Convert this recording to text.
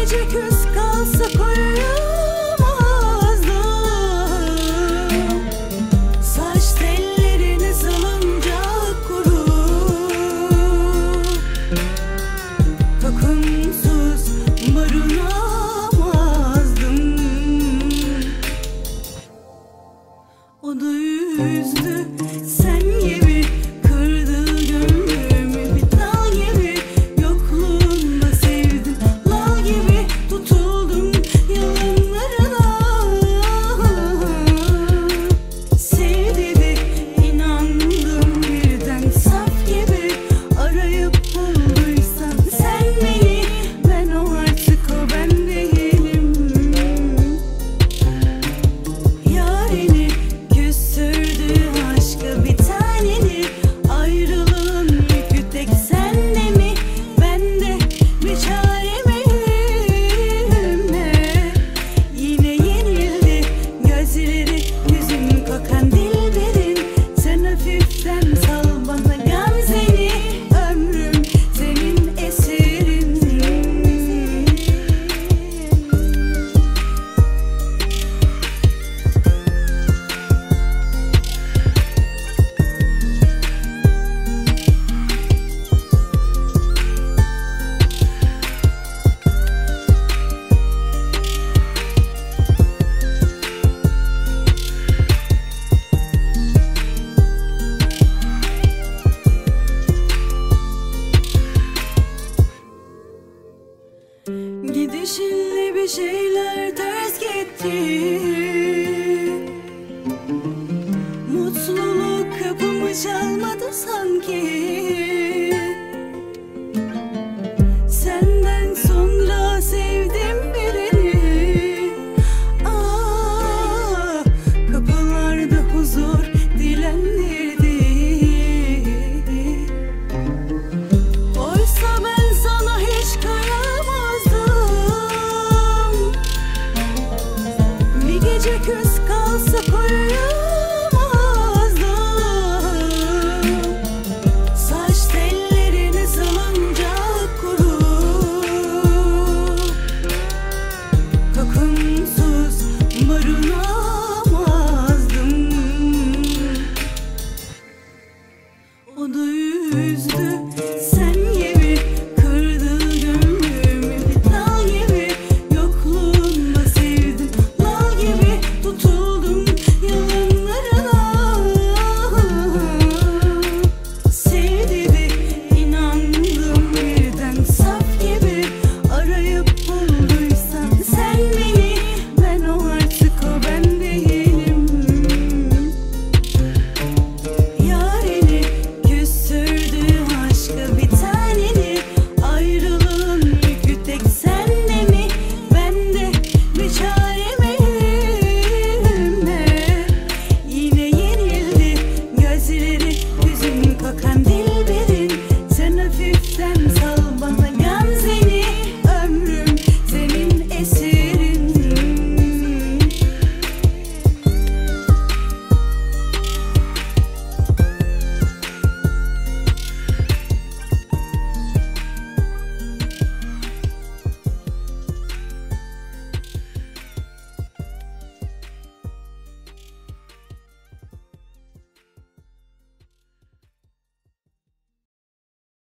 gece küs kalsak uyuyamazdım. Saç tellerini salıncak kurur, takımsız barınamazdım. O da üzdü sen gibi, kırdı gönlümü bir dal gibi. Yokluğunda sevdim lal gibi, tutuldum yalanlarına. Sev dedi, inandım birden saf gibi. Arayıp bulduysan sen beni, ben o artık o ben değilim. Yarini küstürdü aşka bir taneni, ayrılığın yükü tek sende mi? Ben de bir çare miyim ne? Yine yenildi gözleri, yüzün kokan dilberin. Sen hafiften sal bana gamzeni, ömrüm senin eserin. Gidişinle bir şeyler ters gitti. Mutluluk kapımı çalmadı sanki.